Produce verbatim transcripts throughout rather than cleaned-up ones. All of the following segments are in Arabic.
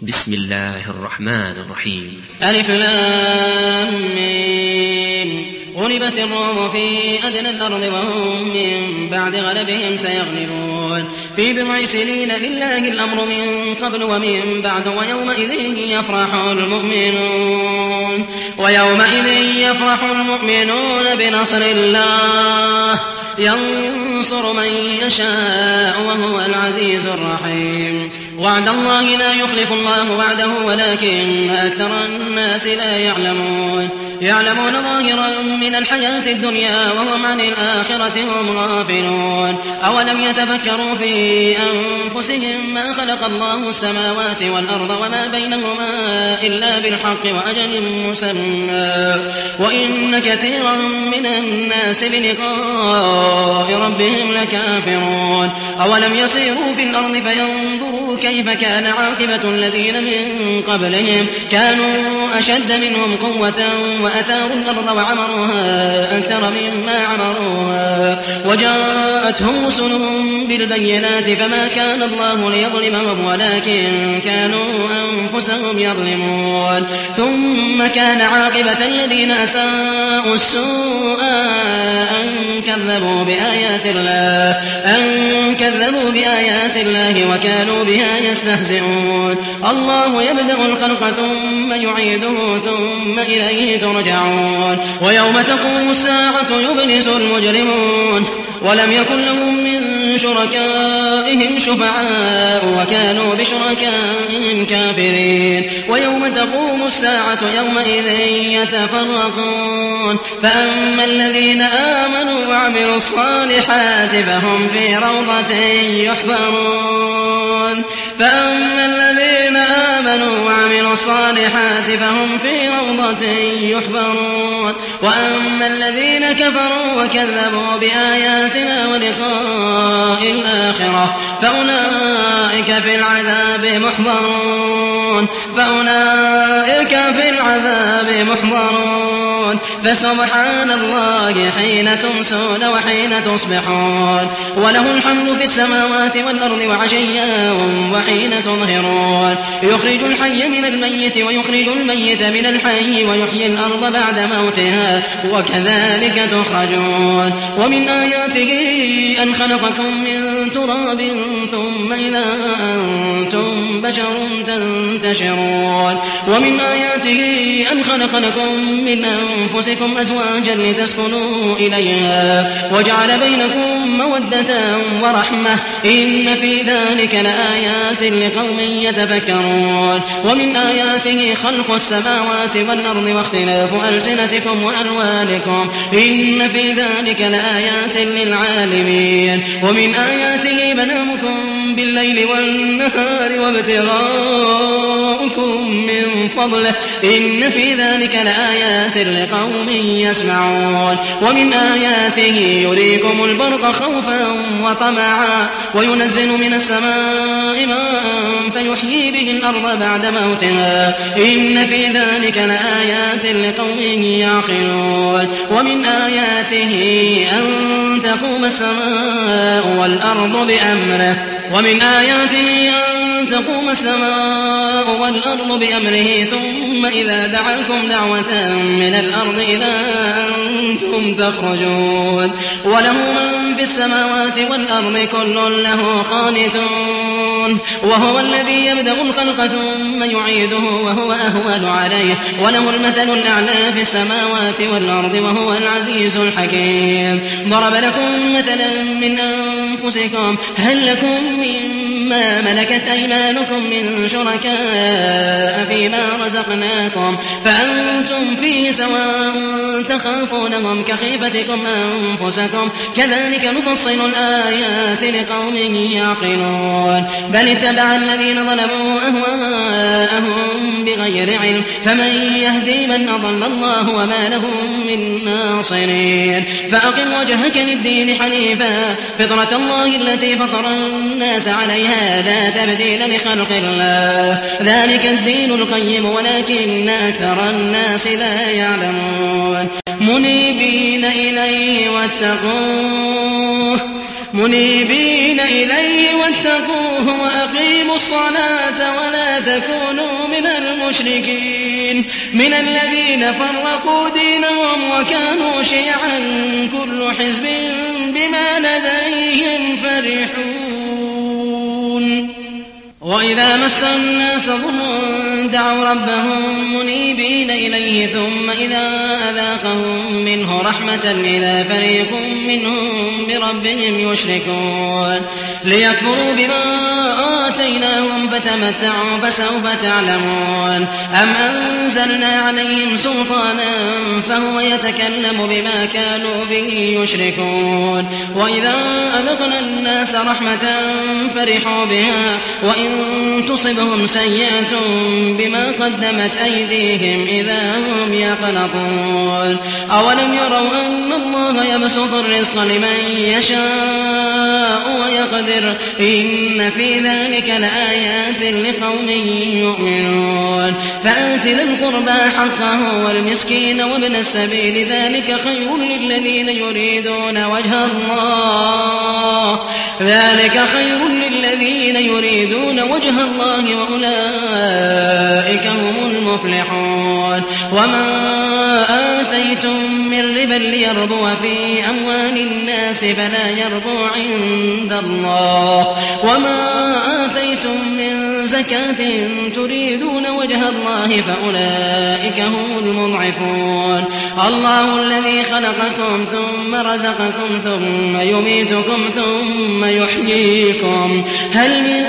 بسم الله الرحمن الرحيم. ألف لام ميم. غلبت الروم في أدنى الأرض وهم من بعد غلبهم سيغلبون في بضع سنين لله الأمر من قبل ومن بعد ويومئذ يفرح المؤمنون ويومئذ يفرح المؤمنون بنصر الله ينصر من يشاء وهو العزيز الرحيم. وعد الله لا يخلف الله وعده ولكن أكثر الناس لا يعلمون يعلمون ظاهرا من الحياة الدنيا وهم عن الآخرة هم غافلون. أولم يتفكروا في أنفسهم ما خلق الله السماوات والأرض وما بينهما إلا بالحق وأجل مسمى وإن كثيرا من الناس بلقاء ربهم لكافرون. أولم يسيروا في الأرض فينظروا كيف كان عاقبة الذين من قبلهم كانوا أشد منهم قوة وأثاروا الأرض وعمروها أكثر مما عمروها وجاءتهم رسلهم بالبينات فما كان الله ليظلمهم ولكن كانوا أنفسهم يظلمون. ثم كان عاقبة الذين أساءوا السوء أن كذبوا بآيات الله أن كذبوا بآيات الله وكانوا بها يستهزئون. الله يبدأ الخلق ثم يعيده ثم إليه ترجعون. ويوم تقوم الساعة يبلس المجرمون ولم يكن لهم من شركائهم شفعاء وكانوا بشركائهم كافرين. ويوم تقوم الساعة يومئذ يتفرقون فأما الذين آمنوا وعملوا الصالحات فهم في روضة يحبرون فأما الذين آمنوا وعملوا الصالحات فهم في روضة يحبرون وأما الذين كفروا وكذبوا بآياتنا ولقاء الآخرة فأولئك في العذاب محضرون فأولئك في العذاب محضرون فسبحان الله حين تمسون وحين تصبحون وله الحمد في السماوات والأرض وعشيا وحين تظهرون يخرج الحي من الميت ويخرج الميت من الحي ويحيي الأرض بعد موتها وكذلك تخرجون. ومن آياته أن خلقكم من تراب ثم إذا أنتم بشر تنتشرون. ومن آياته أن خلق لكم من أنفسكم أزواجا لتسكنوا إليها وجعل بينكم مودة ورحمة إن في ذلك لآيات لقوم يتفكرون. ومن آياته خلق السماوات والأرض واختلاف ألسنتكم وألوانكم إن في ذلك لآيات للعالمين. ومن آياته منامكم بالليل والنهار وابتغاؤكم من فضله إن في ذلك لآيات لقوم يسمعون. ومن آياته يريكم البرق خوفا وطمعا وينزل من السماء ماء فيحيي به الأرض بعد موتها إن في ذلك لآيات لقوم يعقلون. ومن آياته أن تقوم السماء والأرض بأمره ومن آياته أن تقوم السماء والأرض بأمره ثم إذا دعاكم دعوة من الأرض إذا أنتم تخرجون. وله من في السماوات والأرض كل له قانتون وهو الذي يبدأ الخلق ثم يعيده وهو أهون عليه وله المثل الأعلى في السماوات والأرض وهو العزيز الحكيم. ضرب لكم مثلا من أنفسكم هل لكم مما ملكت أيمانكم من شركاء فيما رزقناكم فأنتم فيه سواء تخافونهم كخيفتكم أنفسكم كذلك نفصل الآيات لقوم يعقلون. بل اتبع الذين ظلموا أهواءهم بغير علم فمن يهدي من أضل الله وما لهم من ناصرين. فأقم وجهك للدين حنيفا فطرة الله التي فطر الناس عليها لا تبديل لخلق الله ذلك الدين القيم ولكن أكثر الناس لا يعلمون. منيبين إليه واتقوه منيبين إليه واتقوه وأقيموا الصلاة ولا تكونوا من المشركين من الذين فرقوا دينهم وكانوا شيعا كل حزب بما لديهم فرحون وإذا مس الناس ضر دعوا ربهم منيبين إليه ثم إذا أذاقهم منه رحمة إذا فريق منهم بربهم يشركون ليكفروا بما آتيناهم فتمتعوا فسوف تعلمون أم أنزلنا عليهم سلطانا فهو يتكلم بما كانوا به يشركون وإذا أذقنا الناس رحمة فرحوا بها وإن تصبهم سيئة بما قدمت أيديهم إذا هم يقنطون أولم يروا أن الله يبسط الرزق لمن يشاء ويقدر إن في ذلك لآيات لقوم يؤمنون فآت ذي القربى حقه والمسكين وابن السبيل ذلك خير للذين يريدون وجه الله ذلك خير للذين يريدون وجه الله وأولئك هم المفلحون وما آتيتم من ربا ليربو في أموال الناس فلا يربو عند الله وما آتيتم من زكاة تريدون وجه الله فأولئك هم المضعفون الله الذي خلقكم ثم رزقكم ثم يميتكم ثم يحييكم هل من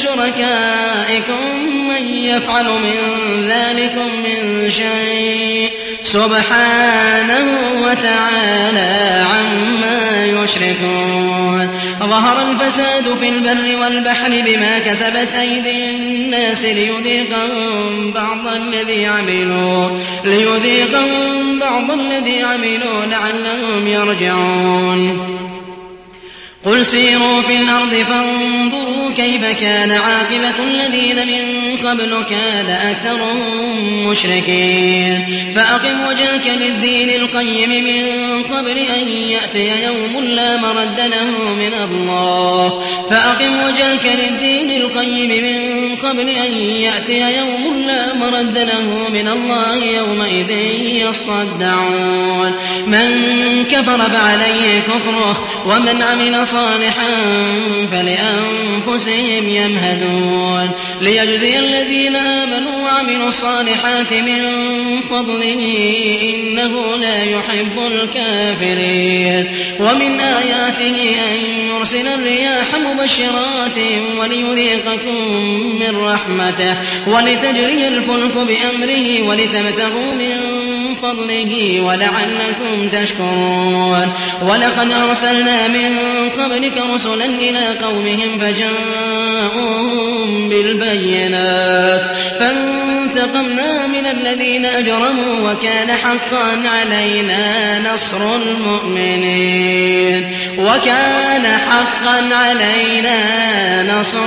شركائكم من يفعل من ذلكم من شيء سبحانه وتعالى عما يشركون ظهر الفساد في البر والبحر بما كسبت أيدي الناس ليذيقهم بعض الذي عملوا ليذيقهم بعض الذي عملوا لعلهم يرجعون قل سيروا في الأرض فانظروا كيف كان عاقبة الذين من قبل كان أكثرهم مشركين فأقم وجهك للدين القيم من قبل أن يأتي يوم لا مرد له من الله فأقم وجهك للدين القيم من قبل أن يأتي يوم لا مرد له من الله يومئذ يصدعون من كفر فعليه كفره ومن عمل صالحا فلأنفسهم يمهدون ليجزي الذين آمنوا وعملوا الصالحات من فضله إنه لا يحب الكافرين ومن آياته أن يرسل الرياح مبشرات وليذيقكم من رحمته ولتجري الفلك بأمره ولتبتغوا من فضله ولعلكم تشكرون ولقد أرسلنا من قبلك رسلا إلى قومهم فجاءوهم بالبينات فانتقمنا من الذين أجرموا وكان حقا علينا نصر المؤمنين وكان حقا علينا نصر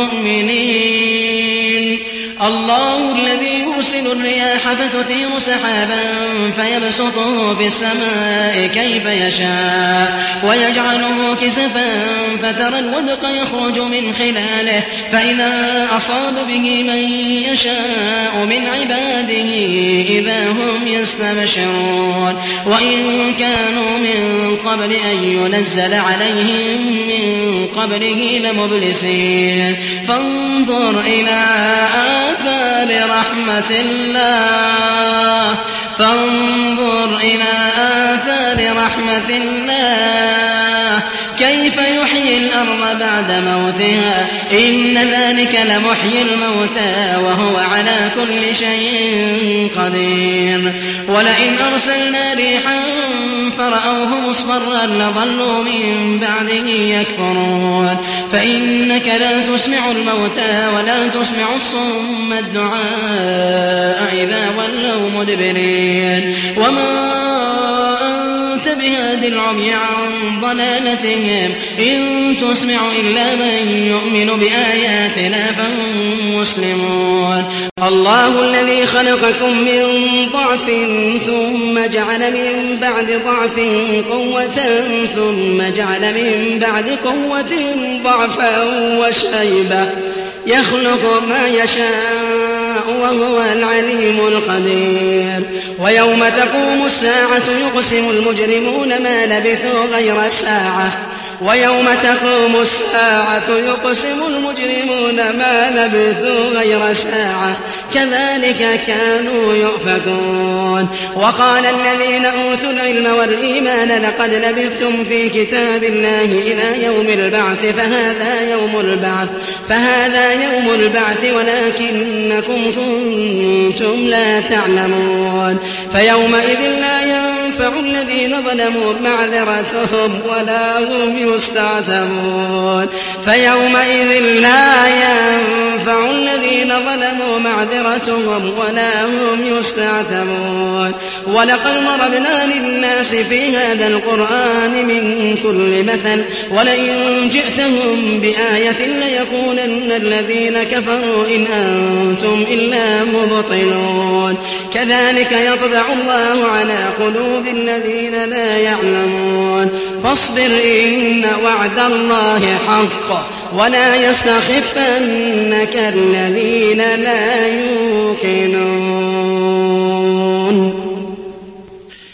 المؤمنين الله الذي يرسل الرياح فتثير سحابا فيبسطه في السماء كيف يشاء ويجعله كسفا فترى الودق يخرج من خلاله فإذا أصاب به من يشاء من عباده إذا هم يستبشرون وإن كانوا من قبل أن ينزل عليهم من قبله لمبلسين فانظر إلى آثار رحمة الله فانظر إلى آثار رحمة الله كيف يحيي الأرض بعد موتها إن ذلك لمحيي الموتى وهو على كل شيء قدير ولئن أرسلنا ريحا فرأوه مصفرا لظلوا من بعده يكفرون فإنك لا تسمع الموتى ولا تسمع الصم الدعاء إذا ولوا مدبرين وما أنت بهاد العمي عن ضلالتهم إن تسمع إلا من يؤمن بآياتنا فهم مسلمون الله الذي خلقكم من ضعف ثم جعل من بعد ضعف قوة ثم جعل من بعد قوة ضعفا وشيبة يخلق ما يشاء وهو العليم القدير. ويوم تقوم الساعة يقسم المجرمون ما لبثوا غير ساعة ويوم تقوم الساعة يقسم المجرمون ما لبثوا غير ساعة كذلك كانوا يؤفكون. وقال الذين أوتوا العلم والإيمان لقد لبثتم في كتاب الله إلى يوم البعث فهذا يوم البعث فهذا يوم البعث ولكنكم كنتم لا تعلمون. فيومئذ لا ينفع الذين ظلموا معذرتهم ولا هم يستعتبون فيومئذ لا ينفع الذين ظلموا معذرتهم ولا هم يستعتبون. ولقد ضربنا للناس في هذا القرآن من كل مثل ولئن جئتهم بآية ليقولن الذين كفروا إن أنتم إلا مبطلون. كذلك يطبع الله على قلوب الذين لا يعلمون. فاصبر إن وعد الله حق ولا يستخفنك الذين لا